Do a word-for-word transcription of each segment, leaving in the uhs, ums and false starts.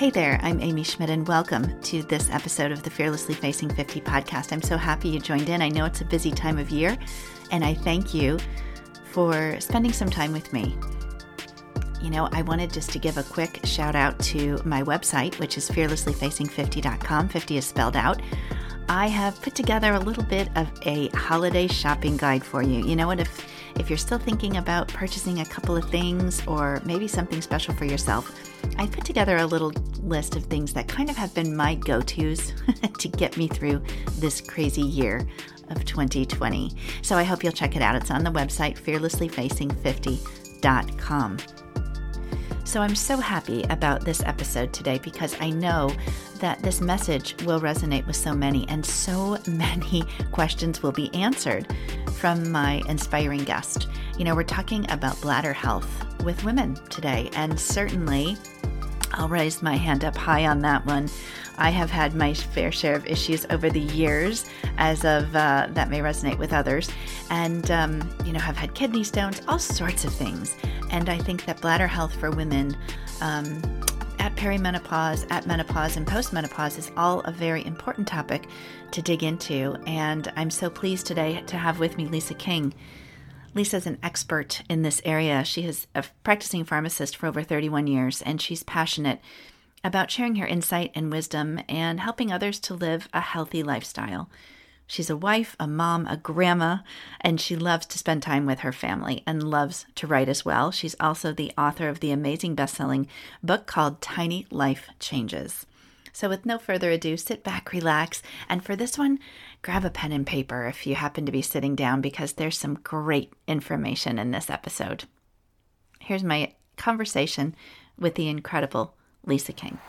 Hey there, I'm Amy Schmidt, and welcome to this episode of the Fearlessly Facing fifty podcast. I'm so happy you joined in. I know it's a busy time of year, and I thank you for spending some time with me. You know, I wanted just to give a quick shout out to my website, which is fearlessly facing fifty dot com. fifty is spelled out. I have put together a little bit of a holiday shopping guide for you. You know what, if if you're still thinking about purchasing a couple of things or maybe something special for yourself, I put together a little list of things that kind of have been my go-tos to get me through this crazy year of twenty twenty. So I hope you'll check it out. It's on the website, fearlessly facing fifty dot com. So I'm so happy about this episode today because I know that this message will resonate with so many, and so many questions will be answered from my inspiring guest. You know, we're talking about bladder health with women today, and certainly I'll raise my hand up high on that one. I have had my fair share of issues over the years, as of uh, that may resonate with others, and um, you know, have had kidney stones, all sorts of things. And I think that bladder health for women um, at perimenopause, at menopause, and postmenopause is all a very important topic to dig into. And I'm so pleased today to have with me Lisa King. Lisa's an expert in this area. She is a practicing pharmacist for over thirty-one years, and she's passionate about sharing her insight and wisdom and helping others to live a healthy lifestyle. She's a wife, a mom, a grandma, and she loves to spend time with her family and loves to write as well. She's also the author of the amazing best-selling book called Tiny Life Changes. So with no further ado, sit back, relax, and for this one, grab a pen and paper if you happen to be sitting down, because there's some great information in this episode. Here's my conversation with the incredible Lisa King.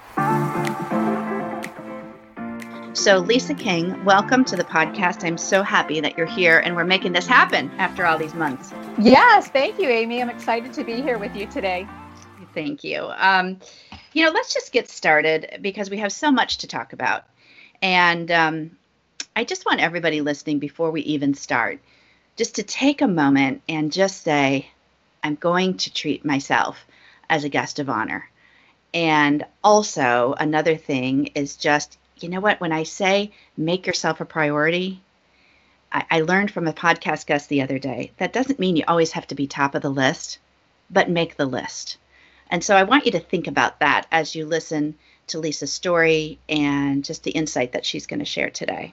So Lisa King, welcome to the podcast. I'm so happy that you're here and we're making this happen after all these months. Yes, thank you, Amy. I'm excited to be here with you today. Thank you. Um, you know, let's just get started because we have so much to talk about. And um, I just want everybody listening, before we even start, just to take a moment and just say, I'm going to treat myself as a guest of honor. And also another thing is just, you know what, when I say make yourself a priority, I, I learned from a podcast guest the other day, that doesn't mean you always have to be top of the list, but make the list. And so I want you to think about that as you listen to Lisa's story and just the insight that she's going to share today.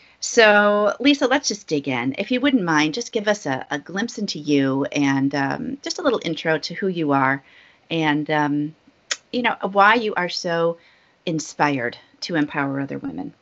So Lisa, let's just dig in. If you wouldn't mind, just give us a, a glimpse into you and um, just a little intro to who you are and, um, you know, why you are so inspired to empower other women.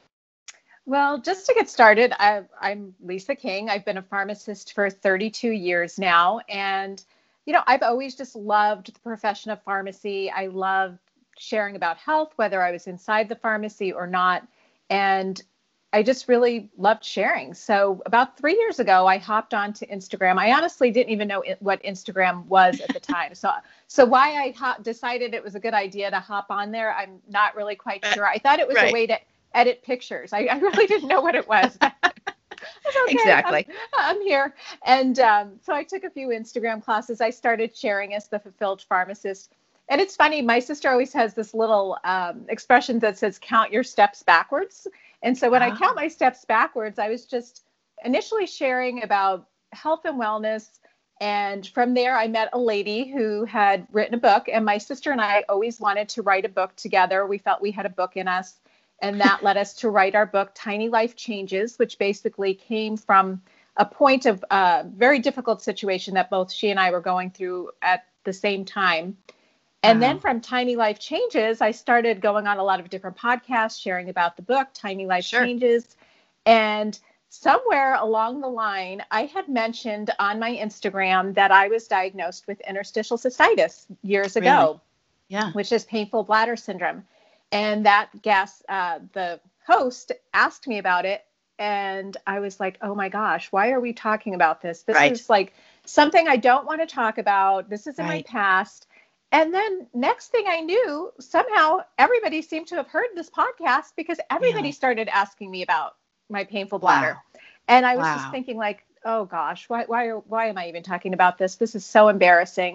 Well, just to get started, I, I'm Lisa King. I've been a pharmacist for thirty-two years now. And, you know, I've always just loved the profession of pharmacy. I loved sharing about health, whether I was inside the pharmacy or not. And I just really loved sharing. So about three years ago, I hopped onto Instagram. I honestly didn't even know it, what Instagram was at the time. So so why I ho- decided it was a good idea to hop on there, I'm not really quite sure. I thought it was right. a way to edit pictures. I, I really didn't know what it was. Okay, exactly. I'm, I'm here. And um, so I took a few Instagram classes. I started sharing as the fulfilled pharmacist. And it's funny, my sister always has this little um, expression that says, count your steps backwards. And so when oh. I count my steps backwards, I was just initially sharing about health and wellness. And from there, I met a lady who had written a book. And my sister and I always wanted to write a book together. We felt we had a book in us. And that led us to write our book, Tiny Life Changes, which basically came from a point of a very difficult situation that both she and I were going through at the same time. And wow. then from Tiny Life Changes, I started going on a lot of different podcasts, sharing about the book, Tiny Life sure. Changes. And somewhere along the line, I had mentioned on my Instagram that I was diagnosed with interstitial cystitis years ago, really? yeah. which is painful bladder syndrome. And that guest, uh, the host, asked me about it. And I was like, oh my gosh, why are we talking about this? This right. is like something I don't want to talk about. This is in right. my past. And then next thing I knew, somehow everybody seemed to have heard this podcast because everybody yeah. started asking me about my painful bladder. Wow. And I was wow. just thinking like, oh gosh, why, why, why am I even talking about this? This is so embarrassing.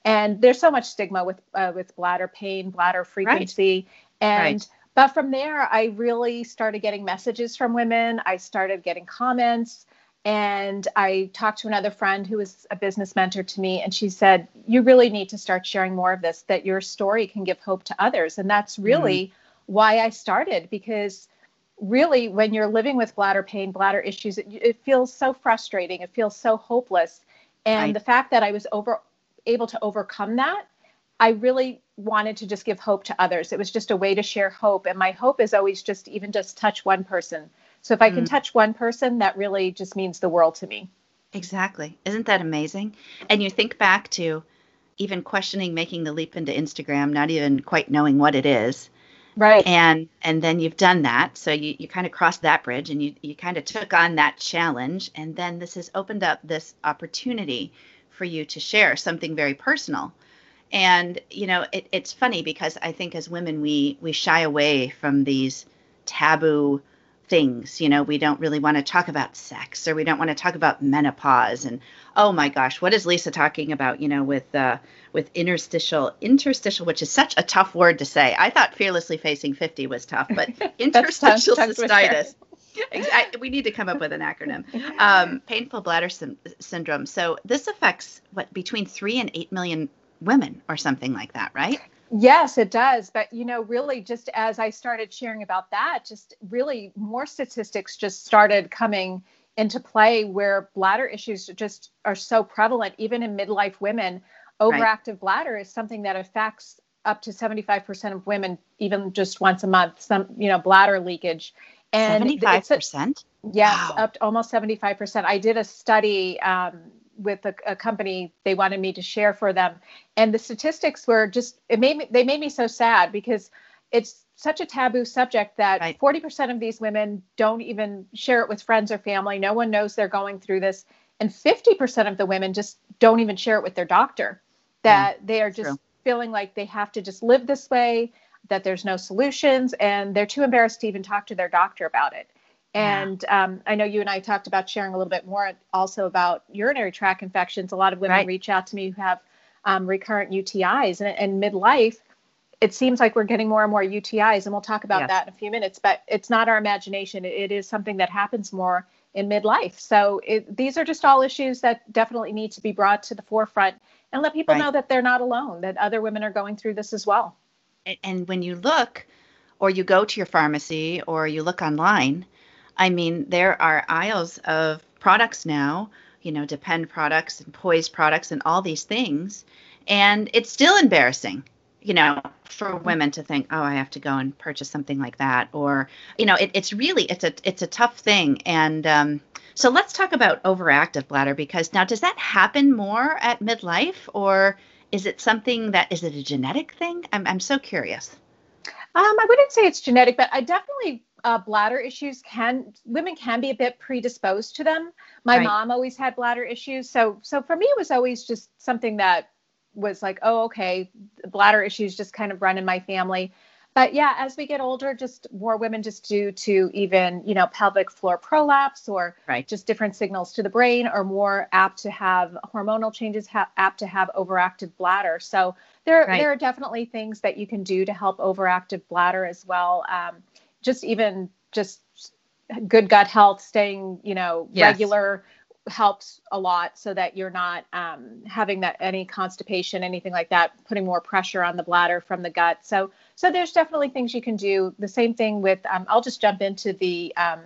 And there's so much stigma with uh, with bladder pain, bladder frequency. Right. And right. But from there, I really started getting messages from women. I started getting comments. And I talked to another friend who was a business mentor to me. And she said, you really need to start sharing more of this, that your story can give hope to others. And that's really mm-hmm. why I started, because really, when you're living with bladder pain, bladder issues, it, it feels so frustrating. It feels so hopeless. And right. the fact that I was over able to overcome that, I really wanted to just give hope to others. It was just a way to share hope. And my hope is always just even just touch one person. So if I can mm. touch one person, that really just means the world to me. Exactly. Isn't that amazing? And you think back to even questioning making the leap into Instagram, not even quite knowing what it is. Right. And and then you've done that. So you, you kind of crossed that bridge and you, you kind of took on that challenge. And then this has opened up this opportunity for you to share something very personal. And, you know, it, it's funny because I think as women, we we shy away from these taboo things. You know, we don't really want to talk about sex, or we don't want to talk about menopause. And oh my gosh, what is Lisa talking about, you know, with uh, with interstitial, interstitial, which is such a tough word to say. I thought fearlessly facing fifty was tough, but interstitial cystitis. I, we need to come up with an acronym. Um, painful bladder sy- syndrome. So this affects what, between three and eight million women or something like that, right? Yes, it does. But, you know, really just as I started sharing about that, just really more statistics just started coming into play where bladder issues just are so prevalent, even in midlife women. Overactive right. bladder is something that affects up to seventy-five percent of women, even just once a month, some, you know, bladder leakage. And seventy-five percent? Yes, wow. up to almost seventy-five percent. I did a study um, with a, a company. They wanted me to share for them. And the statistics were just, it made me, they made me so sad because it's such a taboo subject that right. forty percent of these women don't even share it with friends or family. No one knows they're going through this. And fifty percent of the women just don't even share it with their doctor, that yeah, they are just true. feeling like they have to just live this way, that there's no solutions, and they're too embarrassed to even talk to their doctor about it. And yeah. um, I know you and I talked about sharing a little bit more also about urinary tract infections. A lot of women right. reach out to me who have um, recurrent U T Is, and, and midlife, it seems like we're getting more and more U T Is, and we'll talk about yes. that in a few minutes, but it's not our imagination. It, it is something that happens more in midlife. So it, these are just all issues that definitely need to be brought to the forefront and let people right. know that they're not alone, that other women are going through this as well. And when you look, or you go to your pharmacy, or you look online, I mean, there are aisles of products now, you know, Depend products and Poise products and all these things. And it's still embarrassing, you know, for women to think, oh, I have to go and purchase something like that. Or, you know, it, it's really, it's a, it's a tough thing. And um, so let's talk about overactive bladder, because now, does that happen more at midlife, or is it something that, is it a genetic thing? I'm I'm so curious. Um, I wouldn't say it's genetic, but I definitely, uh, bladder issues can, women can be a bit predisposed to them. My right. mom always had bladder issues. So, so for me, it was always just something that was like, oh, okay, bladder issues just kind of run in my family. But yeah, as we get older, just more women just due to even, you know, pelvic floor prolapse, or right. just different signals to the brain, are more apt to have hormonal changes, ha- apt to have overactive bladder. So there, right. there are definitely things that you can do to help overactive bladder as well. Um, just even just good gut health, staying, you know, yes. regular helps a lot, so that you're not um, having that any constipation, anything like that, putting more pressure on the bladder from the gut. So, so there's definitely things you can do. The same thing with, um, I'll just jump into the, um,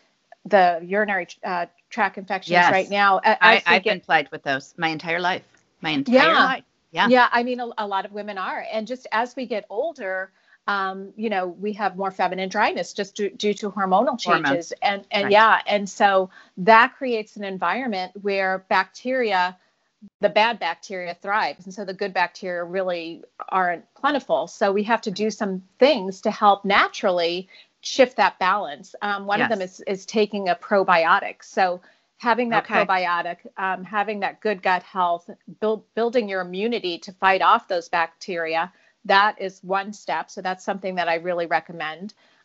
the urinary uh, tract infections yes. right now. I, I've get, been plagued with those my entire life, my entire yeah, life. Yeah. Yeah. I mean, a, a lot of women are. And just as we get older, Um, you know, we have more feminine dryness just due, due to hormonal changes. Hormones. And, and right. yeah. And so that creates an environment where bacteria, the bad bacteria thrives. And so the good bacteria really aren't plentiful. So we have to do some things to help naturally shift that balance. Um, one yes. of them is, is taking a probiotic. So having that okay. probiotic, um, having that good gut health, build, building your immunity to fight off those bacteria. That is one step. So that's something that I really recommend.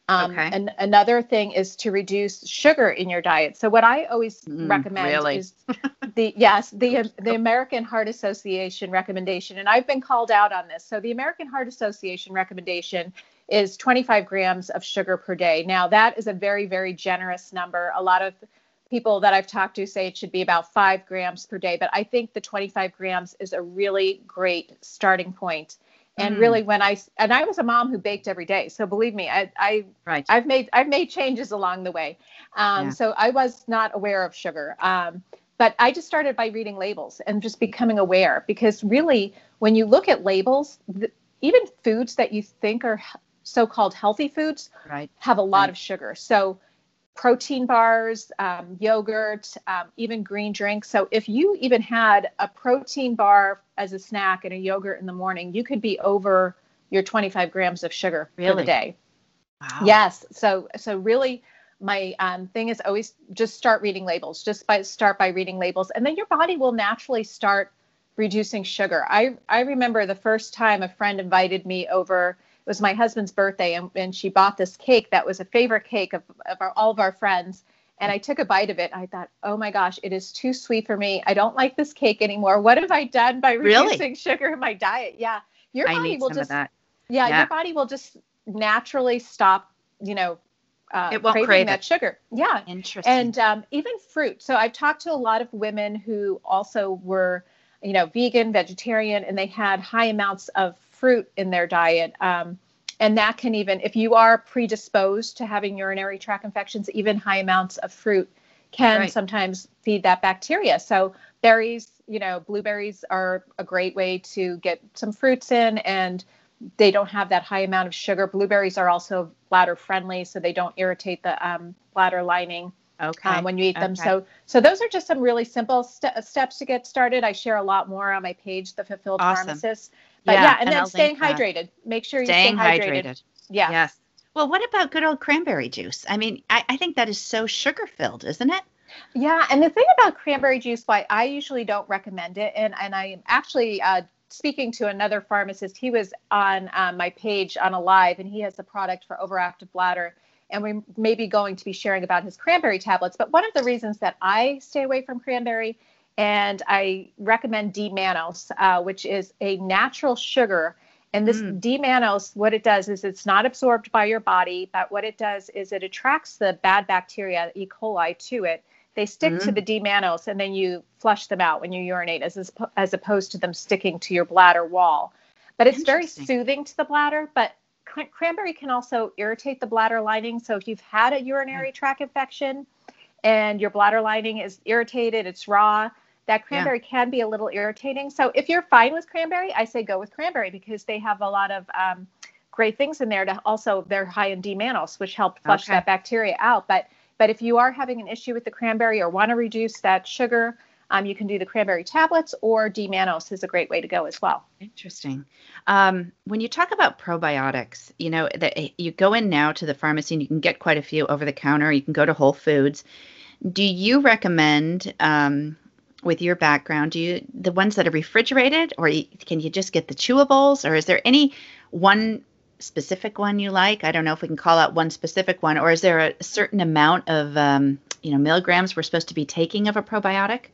Um, Okay. and another thing is to reduce sugar in your diet. So what I always Mm, recommend really? is the yes the the American Heart Association recommendation, and I've been called out on this. So the American Heart Association recommendation is twenty-five grams of sugar per day. Now that is a very, very generous number. A lot of people that I've talked to say it should be about five grams per day, but I think the twenty-five grams is a really great starting point. And Mm, really, when I and I was a mom who baked every day, so believe me, I, I right. I've made I've made changes along the way. Um, Yeah. so I was not aware of sugar, um, but I just started by reading labels and just becoming aware. Because really, when you look at labels, the, even foods that you think are so-called healthy foods Right. have a lot Right. of sugar. So protein bars, um, yogurt, um, even green drinks. So if you even had a protein bar as a snack and a yogurt in the morning, you could be over your twenty-five grams of sugar for the Really? day. Wow. Yes. So so really, my um, thing is always just start reading labels. Just by start by reading labels, and then your body will naturally start reducing sugar. I I remember the first time a friend invited me over. It was my husband's birthday, and, and she bought this cake that was a favorite cake of, of our, all of our friends. And I took a bite of it. I thought, oh my gosh, it is too sweet for me. I don't like this cake anymore. What have I done by Really? reducing sugar in my diet? Yeah, your I body need will some of just that. yeah, Yeah. your body will just naturally stop, you know, uh, It won't craving crave that it. sugar. Yeah. Interesting. And um, even fruit. So I've talked to a lot of women who also were, you know, vegan, vegetarian, and they had high amounts of fruit in their diet. Um, and that can even, if you are predisposed to having urinary tract infections, even high amounts of fruit can Right. sometimes feed that bacteria. So berries, you know, blueberries are a great way to get some fruits in, and they don't have that high amount of sugar. Blueberries are also bladder friendly, so they don't irritate the um, bladder lining um, Okay. when you eat them. Okay. So, so those are just some really simple st- steps to get started. I share a lot more on my page, The Fulfilled Awesome. Pharmacist. But Yeah. yeah, and And then I'll link staying that. hydrated. Make sure you stay Staying hydrated. hydrated. Yes. Yes. Well, what about good old cranberry juice? I mean, I, I think that is so sugar filled, isn't it? Yeah, and the thing about cranberry juice, why I usually don't recommend it, and and I'm actually uh, speaking to another pharmacist. He was on um, my page on a live, and he has a product for overactive bladder, and we may be going to be sharing about his cranberry tablets. But one of the reasons that I stay away from cranberry, and I recommend D-mannose, uh, which is a natural sugar. And this Mm, D-mannose, what it does is it's not absorbed by your body, but what it does is it attracts the bad bacteria, E. coli, to it. They stick to mm, the D-mannose, and then you flush them out when you urinate, as as opposed to them sticking to your bladder wall. But it's very interesting. soothing to the bladder. But cr- cranberry can also irritate the bladder lining. So if you've had a Yeah. urinary tract infection and your bladder lining is irritated, it's raw, that Yeah. cranberry can be a little irritating. So if you're fine with cranberry, I say go with cranberry, because they have a lot of um, great things in there. To also, they're high in D-mannose, which help flush Okay. that bacteria out. But but if you are having an issue with the cranberry or want to reduce that sugar, um, you can do the cranberry tablets, or D-mannose is a great way to go as well. Interesting. Um, when you talk about probiotics, you know, that you go in now to the pharmacy and you can get quite a few over the counter. You can go to Whole Foods. Do you recommend, um, with your background, do you the ones that are refrigerated, or you, can you just get the chewables, or is there any one specific one you like? I don't know if we can call out one specific one, or is there a certain amount of, um, you know, milligrams we're supposed to be taking of a probiotic?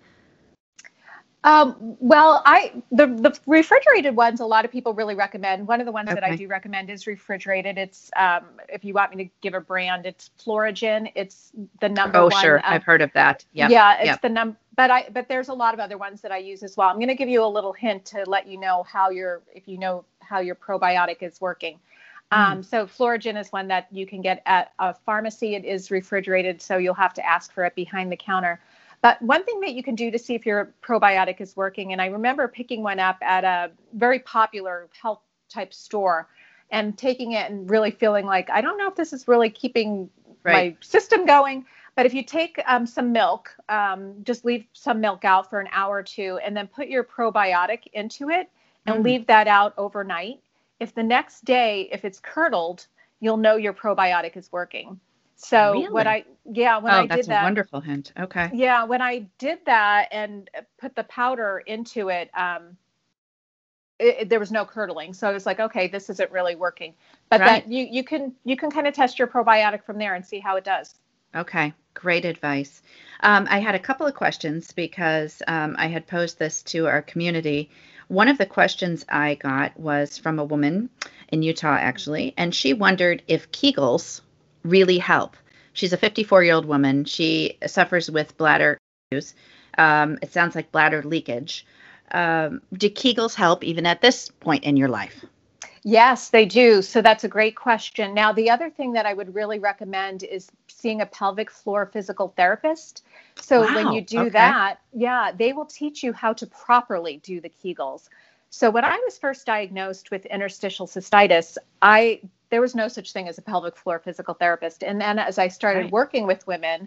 Um, well, I the the refrigerated ones a lot of people really recommend. One of the ones that I Okay. do recommend is refrigerated. It's um, if you want me to give a brand, it's Florigen. It's the number Oh, one. sure. Um, I've heard of that. Yep. yeah, it's Yep. the num. But I but there's a lot of other ones that I use as well. I'm going to give you a little hint to let you know how your if you know how your probiotic is working. Mm, Um, so Florigen is one that you can get at a pharmacy. It is refrigerated, so you'll have to ask for it behind the counter. But one thing that you can do to see if your probiotic is working, and I remember picking one up at a very popular health type store and taking it and really feeling like, I don't know if this is really keeping right. my system going. But if you take um, some milk, um, just leave some milk out for an hour or two, and then put your probiotic into it and Mm, leave that out overnight. If the next day, if it's curdled, you'll know your probiotic is working. So what really? I, yeah, when Oh, I that's did a that, wonderful hint. Okay. yeah, when I did that and put the powder into it, um, it, there was no curdling. So I was like, okay, this isn't really working. But Right. that you you can you can kind of test your probiotic from there and see how it does. Okay, great advice. Um, I had a couple of questions because um, I had posed this to our community. One of the questions I got was from a woman in Utah, actually, and she wondered if Kegels really help. She's a fifty-four-year-old woman. She suffers with bladder issues. Um, it sounds like bladder leakage. Um, do Kegels help even at this point in your life? Yes, they do. So that's a great question. Now, the other thing that I would really recommend is seeing a pelvic floor physical therapist. So Wow, when you do okay. that, yeah, they will teach you how to properly do the Kegels. So when I was first diagnosed with interstitial cystitis, I there was no such thing as a pelvic floor physical therapist. And then as I started Right. working with women,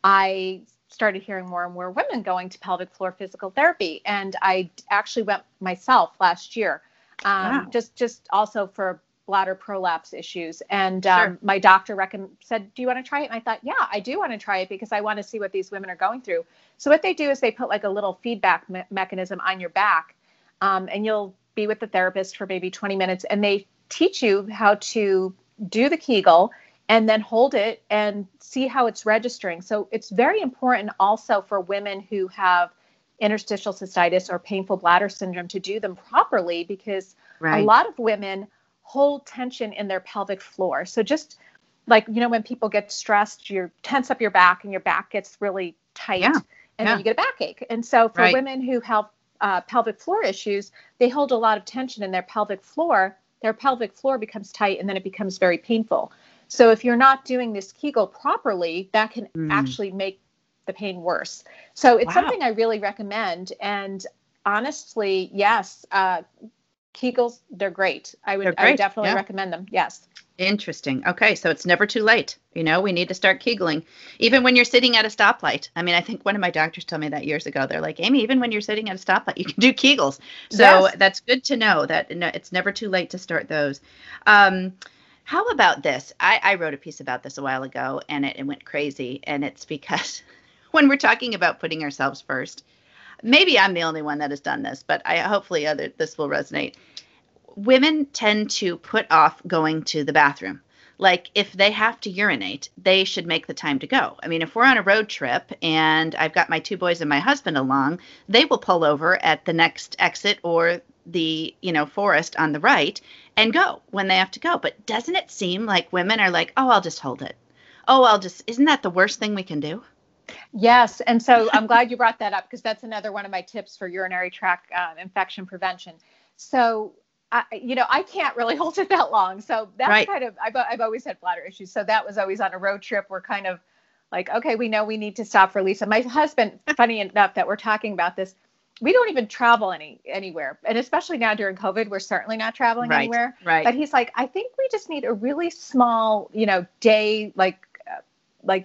I started hearing more and more women going to pelvic floor physical therapy. And I actually went myself last year. Um, Wow. just just also for bladder prolapse issues. And um, Sure. my doctor recommend, said, do you want to try it? And I thought, yeah, I do want to try it because I want to see what these women are going through. So what they do is they put like a little feedback me- mechanism on your back, um, and you'll be with the therapist for maybe twenty minutes, and they teach you how to do the Kegel and then hold it and see how it's registering. So it's very important also for women who have interstitial cystitis or painful bladder syndrome to do them properly, because Right. a lot of women hold tension in their pelvic floor. So just like, you know, when people get stressed, you tense up your back and your back gets really tight, Yeah, and yeah. then you get a backache. And so for Right. women who have uh, pelvic floor issues, they hold a lot of tension in their pelvic floor. Their pelvic floor becomes tight, and then it becomes very painful. So if you're not doing this Kegel properly, that can Mm. actually make the pain worse. So it's Wow. something I really recommend. And honestly, yes, uh, Kegels, they're great. I would, They're I would great, definitely yeah. recommend them. Yes. Interesting. Okay, so it's never too late. You know, we need to start Kegling, even when you're sitting at a stoplight. I mean, I think one of my doctors told me that years ago. They're like, Amy, even when you're sitting at a stoplight, you can do Kegels. So Yes. that's good to know that no, it's never too late to start those. Um, how about this? I, I wrote a piece about this a while ago, and it, it went crazy. And it's because when we're talking about putting ourselves first, maybe I'm the only one that has done this, but I hopefully other this will resonate. Women tend to put off going to the bathroom. Like if they have to urinate, they should make the time to go. I mean, if we're on a road trip and I've got my two boys and my husband along, they will pull over at the next exit or the, you know, forest on the right and go when they have to go. But doesn't it seem like women are like, oh, I'll just hold it. Oh, I'll just, isn't that the worst thing we can do? Yes. And so I'm glad you brought that up, because that's another one of my tips for urinary tract uh, infection prevention. So, I, you know, I can't really hold it that long. So that's Right. kind of, I've, I've always had bladder issues. So that was always on a road trip. We're kind of like, okay, we know we need to stop for Lisa. My husband, funny enough that we're talking about this, we don't even travel any anywhere. And especially now during COVID, we're certainly not traveling Right, anywhere. right. But he's like, I think we just need a really small, you know, day, like, uh, like,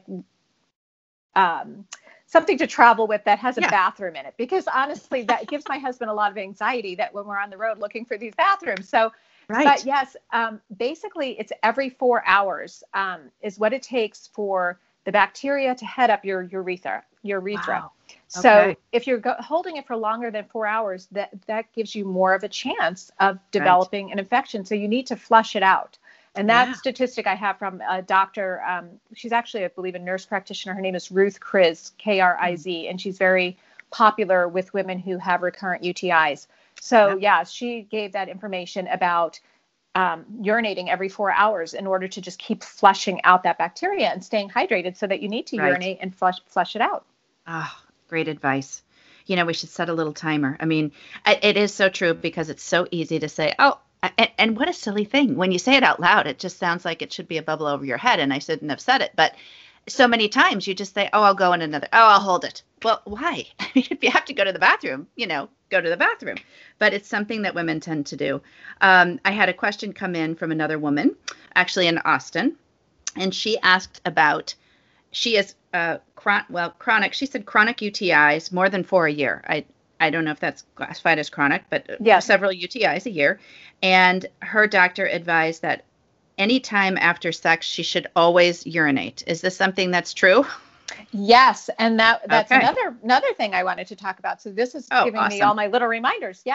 um, something to travel with that has a Yeah. bathroom in it, because honestly, that gives my husband a lot of anxiety that when we're on the road looking for these bathrooms. So, Right. but yes, um, basically it's every four hours um, is what it takes for the bacteria to head up your urethra, urethra. Wow. So Okay. if you're go- holding it for longer than four hours, that, that gives you more of a chance of developing an infection. So you need to flush it out. And that Yeah. statistic I have from a doctor, um, she's actually, I believe, a nurse practitioner. Her name is Ruth Kriz, K R I Z, and she's very popular with women who have recurrent U T Is. So, Yep. yeah, she gave that information about um, urinating every four hours in order to just keep flushing out that bacteria and staying hydrated, so that you need to Right. urinate and flush flush it out. Ah, great advice. You know, we should set a little timer. I mean, I- it is so true because it's so easy to say, oh, and, and what a silly thing. When you say it out loud, it just sounds like it should be a bubble over your head, and I shouldn't have said it. But so many times you just say, oh, I'll go in another, oh, I'll hold it. Well, why? I mean, if you have to go to the bathroom, you know, go to the bathroom. But it's something that women tend to do. Um, I had a question come in from another woman, actually in Austin, and she asked about, she is, uh, chron- well, chronic, she said chronic U T Is, more than four a year. I I don't know if that's classified as chronic, but Yes. several U T Is a year. And her doctor advised that anytime after sex, she should always urinate. Is this something that's true? Yes, and that that's Okay. another another thing I wanted to talk about. So this is Oh, giving me awesome. all my little reminders. Yes.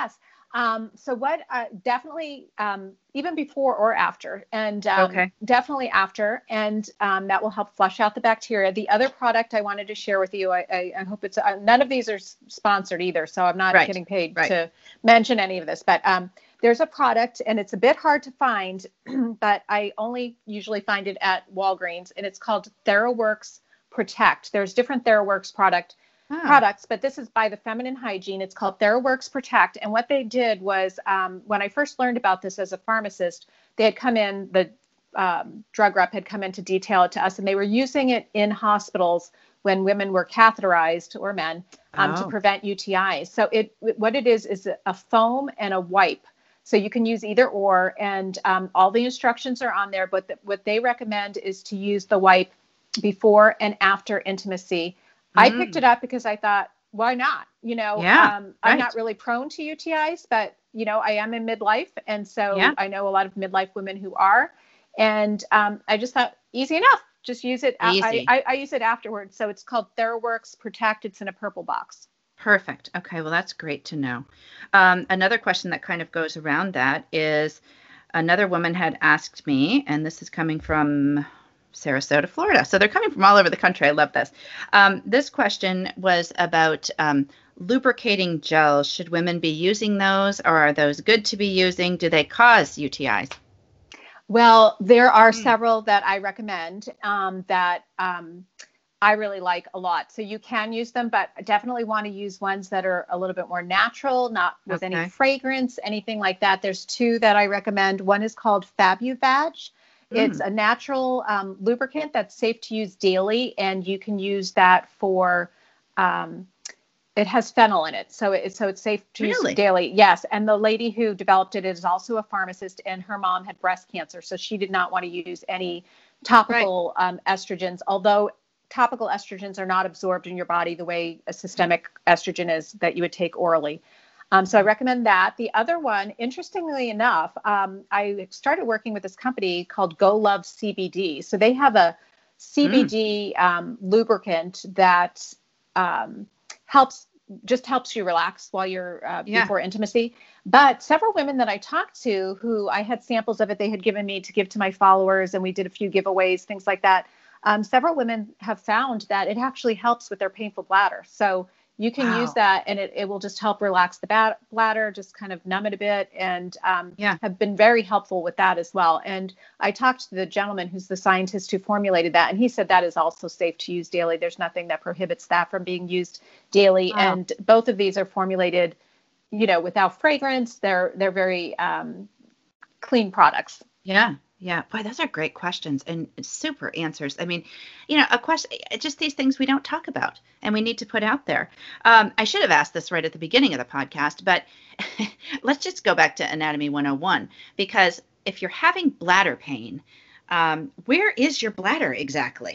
Um, so what, uh, definitely, um, even before or after, and um, Okay. definitely after, and um, that will help flush out the bacteria. The other product I wanted to share with you, I, I, I hope it's, uh, none of these are s- sponsored either, so I'm not Right. getting paid Right. to mention any of this, but um, there's a product, and it's a bit hard to find, but I only usually find it at Walgreens, and it's called TheraWorks Protect. There's different TheraWorks product Oh. products, but this is by the Feminine Hygiene. It's called TheraWorks Protect. And what they did was, um, when I first learned about this as a pharmacist, they had come in, the um, drug rep had come in to detail it to us, and they were using it in hospitals when women were catheterized, or men, um, to Oh. prevent U T Is. So it, what it is, is a foam and a wipe. So you can use either or, and um, all the instructions are on there, but the, what they recommend is to use the wipe before and after intimacy. I picked it Mm. up because I thought, why not? You know, Yeah. um, I'm Right. not really prone to U T Is, but, you know, I am in midlife. And so Yeah. I know a lot of midlife women who are. And um, I just thought, easy enough. Just use it. I, Easy. I, I use it afterwards. So it's called TheraWorks Protect. It's in a purple box. Perfect. Okay. Well, that's great to know. Um, another question that kind of goes around that is another woman had asked me, and this is coming from Sarasota, Florida. So they're coming from all over the country. I love this. Um, this question was about um, lubricating gels. Should women be using those, or are those good to be using? Do they cause U T Is? Well, there are Mm. several that I recommend um, that um, I really like a lot. So you can use them, but definitely want to use ones that are a little bit more natural, not with any Okay. fragrance, anything like that. There's two that I recommend. One is called FabuVag. It's Mm. a natural um, lubricant that's safe to use daily, and you can use that for. Um, it has phenol in it, so it, so it's safe to use Really? daily. Yes, and the lady who developed it is also a pharmacist, and her mom had breast cancer, so she did not want to use any topical um, estrogens. Although topical estrogens are not absorbed in your body the way a systemic estrogen is that you would take orally. Um, so I recommend that. The other one, interestingly enough, um, I started working with this company called Go Love C B D. So they have a C B D Mm. um, lubricant that um, helps just helps you relax while you're uh, Yeah. before intimacy. But several women that I talked to, who I had samples of it, they had given me to give to my followers, and we did a few giveaways, things like that. Um, several women have found that it actually helps with their painful bladder. So you can use Wow. that, and it, it will just help relax the bad bladder, just kind of numb it a bit, and um, Yeah. have been very helpful with that as well. And I talked to the gentleman who's the scientist who formulated that, and he said that is also safe to use daily. There's nothing that prohibits that from being used daily. Wow. And both of these are formulated, you know, without fragrance. They're they're very um, clean products. Yeah. Yeah. Boy, those are great questions and super answers. I mean, you know, a question, just these things we don't talk about and we need to put out there. Um, I should have asked this right at the beginning of the podcast, but let's just go back to Anatomy one oh one, because if you're having bladder pain, um, where is your bladder exactly?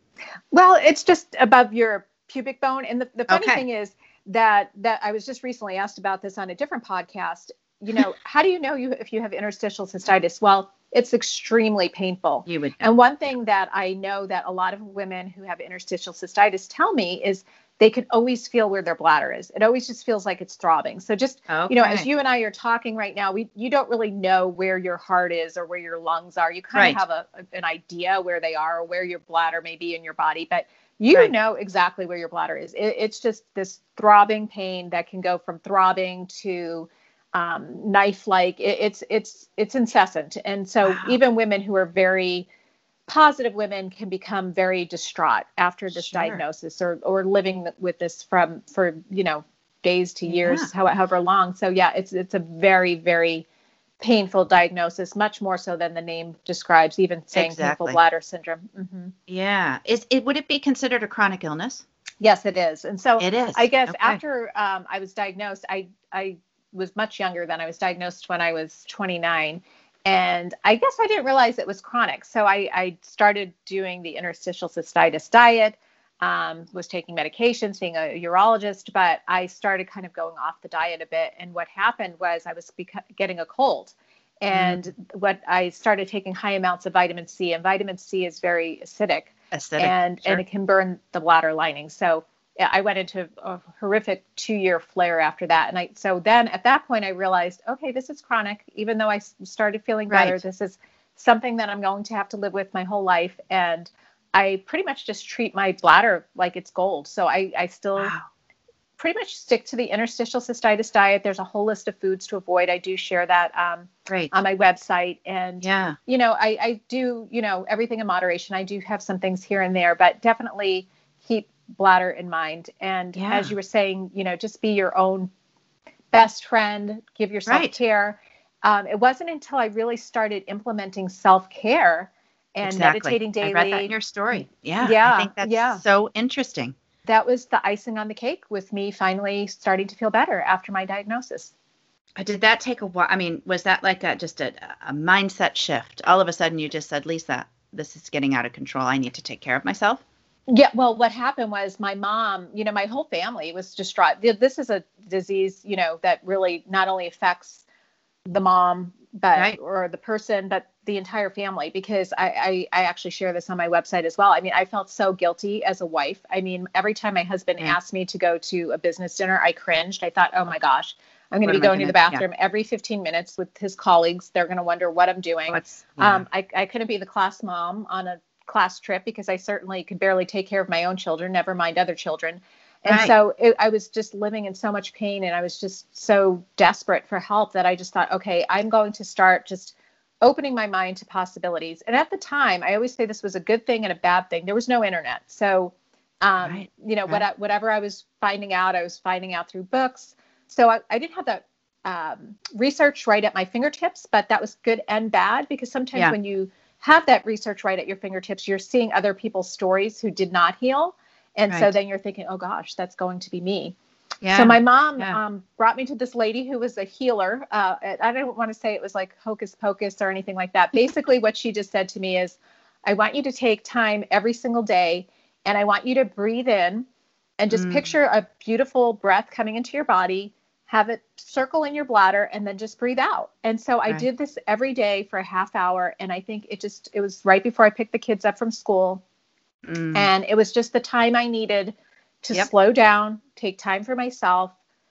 Well, it's just above your pubic bone. And the, the funny Okay. thing is that that I was just recently asked about this on a different podcast. You know, how do you know you if you have interstitial cystitis? Well, it's extremely painful. You would know. And one thing that I know that a lot of women who have interstitial cystitis tell me is they can always feel where their bladder is. It always just feels like it's throbbing. So just, you know, as Okay. you and I are talking right now, we you don't really know where your heart is or where your lungs are. You kind Right. of have a, an idea where they are or where your bladder may be in your body, but you Right. know exactly where your bladder is. It, it's just this throbbing pain that can go from throbbing to um, knife-like. It, it's it's it's incessant, and so Wow. even women who are very positive women can become very distraught after this Sure. diagnosis, or or living with this from for you know days to Yeah. years, how- however long. So yeah, it's it's a very very painful diagnosis, much more so than the name describes, even saying painful Exactly. bladder syndrome. hmm Yeah. Is it, would it be considered a chronic illness? Yes, it is. And so It is. I guess Okay. after um, I was diagnosed, I I was much younger than I was diagnosed when I was twenty-nine. And I guess I didn't realize it was chronic. So I, I started doing the interstitial cystitis diet, um, was taking medication, seeing a urologist, but I started kind of going off the diet a bit. And what happened was I was beca- getting a cold. And Mm. what I started taking high amounts of vitamin C, and vitamin C is very acidic, Acidic. and Sure. and it can burn the bladder lining. So I went into a horrific two-year flare after that. And I, so then at that point, I realized, okay, this is chronic. Even though I started feeling better, Right. this is something that I'm going to have to live with my whole life. And I pretty much just treat my bladder like it's gold. So I, I still Wow. pretty much stick to the interstitial cystitis diet. There's a whole list of foods to avoid. I do share that um, Great. on my website. And, Yeah. you know, I, I do, you know, everything in moderation. I do have some things here and there, but definitely keep bladder in mind. And Yeah. as you were saying, you know, just be your own best friend, give yourself Right. care. Um, it wasn't until I really started implementing self-care and Exactly. meditating daily. I read that in your story. Yeah. Yeah, I think that's yeah. so interesting. That was the icing on the cake with me finally starting to feel better after my diagnosis. Uh, Did that take a while? I mean, was that like a, just a, a mindset shift? All of a sudden you just said, Lisa, this is getting out of control. I need to take care of myself. Yeah, well, what happened was my mom, you know, my whole family was distraught. This is a disease, you know, that really not only affects the mom, but Right. or the person, but the entire family, because I, I, I actually share this on my website as well. I mean, I felt so guilty as a wife. I mean, every time my husband Yeah. asked me to go to a business dinner, I cringed. I thought, oh my gosh, I'm going What to am be I going to gonna- the bathroom every fifteen minutes with his colleagues. They're going to wonder what I'm doing. What's, yeah. Um, I, I couldn't be the class mom on a class trip because I certainly could barely take care of my own children, never mind other children. And Right. so it, I was just living in so much pain, and I was just so desperate for help that I just thought, okay, I'm going to start just opening my mind to possibilities. And at the time, I always say this was a good thing and a bad thing. There was no internet. So, um, Right. you know, Right. what I, whatever I was finding out, I was finding out through books. So I, I didn't have that um, research right at my fingertips, but that was good and bad, because sometimes Yeah. when you have that research right at your fingertips, you're seeing other people's stories who did not heal. And so Right. then you're thinking, oh gosh, that's going to be me. Yeah. So my mom Yeah. um, brought me to this lady who was a healer. Uh, I don't want to say it was like hocus pocus or anything like that. Basically, what she just said to me is, I want you to take time every single day, and I want you to breathe in and just Mm. picture a beautiful breath coming into your body, have it circle in your bladder, and then just breathe out. And so I Right. did this every day for a half hour. And I think it just, it was right before I picked the kids up from school. Mm. And it was just the time I needed to Yep. slow down, take time for myself.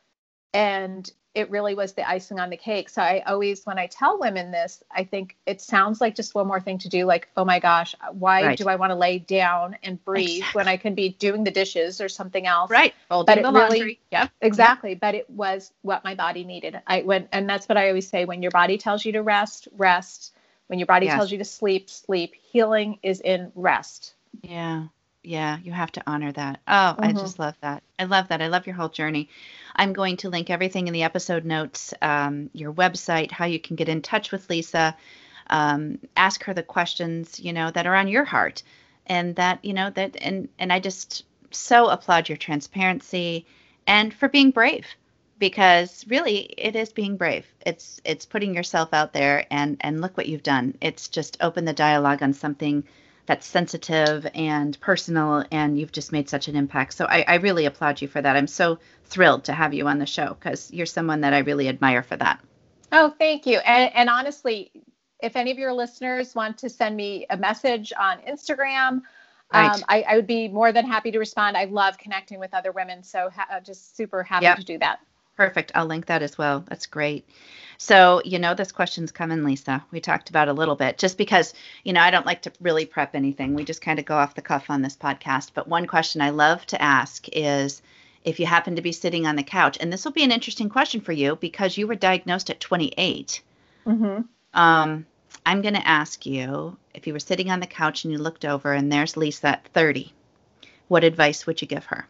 And it really was the icing on the cake. So I always, when I tell women this, I think it sounds like just one more thing to do. Like, oh my gosh, why Right. do I want to lay down and breathe Exactly. when I can be doing the dishes or something else? Right. Folding But it the really- laundry. Yep. Exactly. But it was what my body needed. I went, and that's what I always say, when your body tells you to rest, rest. When your body Yes. tells you to sleep, sleep. Healing is in rest. Yeah. Yeah. You have to honor that. Oh, I Mhm. just love that. I love that. I love your whole journey. I'm going to link everything in the episode notes, um, your website, how you can get in touch with Lisa, um, ask her the questions, you know, that are on your heart, and that, you know, that, and, and I just so applaud your transparency and for being brave, because really it is being brave. It's, it's putting yourself out there, and, and look what you've done. It's just opened the dialogue on something that's sensitive and personal, and you've just made such an impact. So I, I really applaud you for that. I'm so thrilled to have you on the show, because you're someone that I really admire for that. Oh, thank you. And, and honestly, if any of your listeners want to send me a message on Instagram, Right. um, I, I would be more than happy to respond. I love connecting with other women. So ha- just super happy Yep. to do that. Perfect. I'll link that as well. That's great. So, you know, this question's coming, Lisa. We talked about a little bit, just because, you know, I don't like to really prep anything. We just kind of go off the cuff on this podcast. But one question I love to ask is, if you happen to be sitting on the couch, and this will be an interesting question for you because you were diagnosed at twenty-eight. Mm-hmm. Um, I'm going to ask you, if you were sitting on the couch and you looked over and there's Lisa at thirty, what advice would you give her?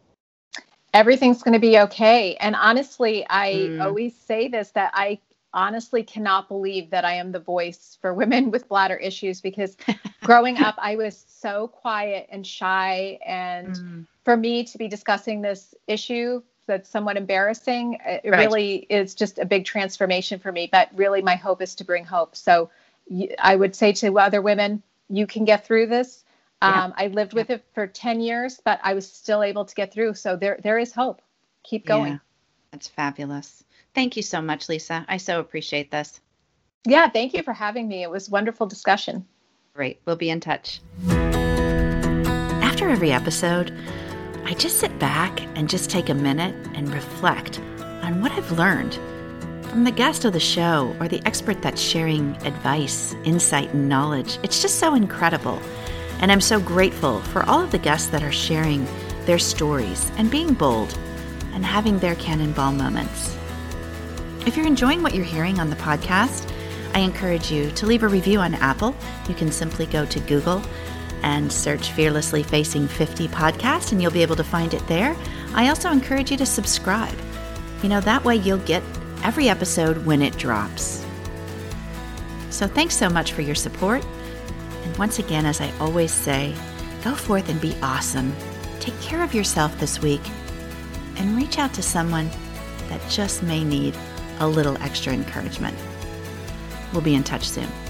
Everything's going to be okay. And honestly, I Mm. always say this, that I honestly cannot believe that I am the voice for women with bladder issues, because growing up, I was so quiet and shy. And Mm. for me to be discussing this issue that's somewhat embarrassing, it Right. really is just a big transformation for me. But really, my hope is to bring hope. So y- I would say to other women, you can get through this. Yeah. Um, I lived with it for ten years, but I was still able to get through. So there, there is hope. Keep going. Yeah, that's fabulous. Thank you so much, Lisa. I so appreciate this. Yeah. Thank you for having me. It was a wonderful discussion. Great. We'll be in touch. After every episode, I just sit back and just take a minute and reflect on what I've learned from the guest of the show or the expert that's sharing advice, insight, and knowledge. It's just so incredible. And I'm so grateful for all of the guests that are sharing their stories and being bold and having their cannonball moments. If you're enjoying what you're hearing on the podcast, I encourage you to leave a review on Apple. You can simply go to Google and search Fearlessly Facing fifty podcast, and you'll be able to find it there. I also encourage you to subscribe. You know, that way you'll get every episode when it drops. So thanks so much for your support. And once again, as I always say, go forth and be awesome. Take care of yourself this week and reach out to someone that just may need a little extra encouragement. We'll be in touch soon.